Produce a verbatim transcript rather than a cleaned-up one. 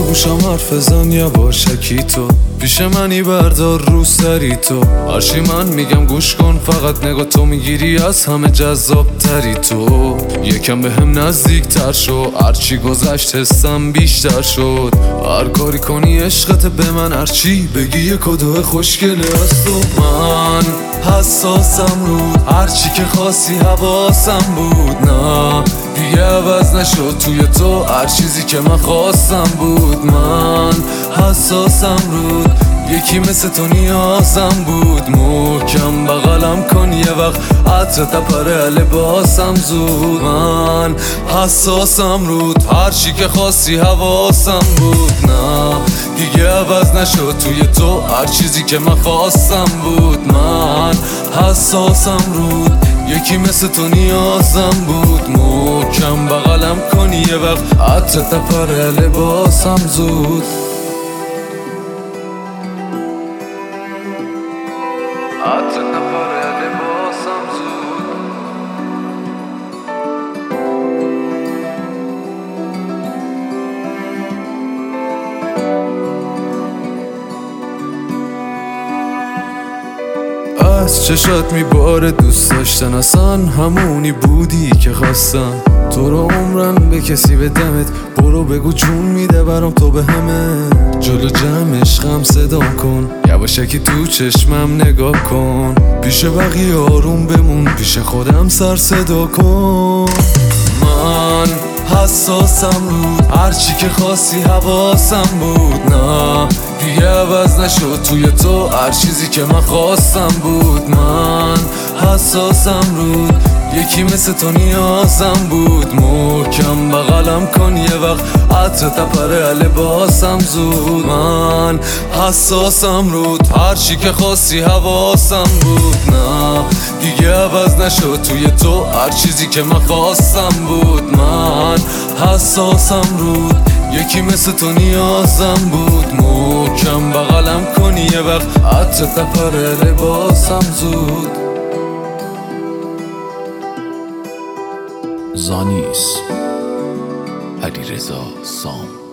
گوشم حرف زن یواشکی تو، پیش منی بردار رو سری تو، هرچی من میگم گوش کن فقط نگاه تو میگیری از همه جذاب تری تو. یکم به هم نزدیک تر شو، هرچی گذشت حسم بیشتر شد، هر کاری کنی عشقت به من، هرچی بگی یه کدوه خوشگله از تو. من حساسم رود، هرچی که خواستی حواسم بود، نه دیگه عوض نشد توی تو، هر چیزی که من خواستم بود. من حساسم رود، یکی مثل تو نیازم بود، محکم بغلم کن یه وقت عطر تپره لباسم زود. من حساسم رود، هرچی که خواستی حواسم بود، نه دیگه عوض نشد توی تو، هر چیزی که من خواستم بود. من حساسم رود، یکی مثل تو نیازم بود، محکم بغلم کنی یه وقت عطر تپره لباسم زود. عطر تپره لباسم زود. از چشات میباره دوست داشتن، اصلا همونی بودی که خواستم، تو رو عمرن به کسی بدمت، برو بگو جون میده برام تو به همه، جلو جمع عشقم صدا کن، یواشکی تو چشمم نگاه کن، پیش بقیه آروم بمون، پیش خودم سر صدا کن. من حساسم رود، هرچی که خواستی حواسم بود، نه دیگه عوض نشد توی تو، هر چیزی که من خواستم بود. من حساسم رود، یکی مثل تو نیازم بود، محکم بغلم کن یه وقت عطر تپره لباسم زود. من حساسم رود، هرچی که خواستی حواسم بود، نه دیگه عوض نشد توی تو، هر چیزی که من خواستم بود. من حساسم رود، یکی مثل تو نیازم بود، محکم بغلم کنی یه وقت عطر تپره لباسم زود. زانیس علیرضا سام.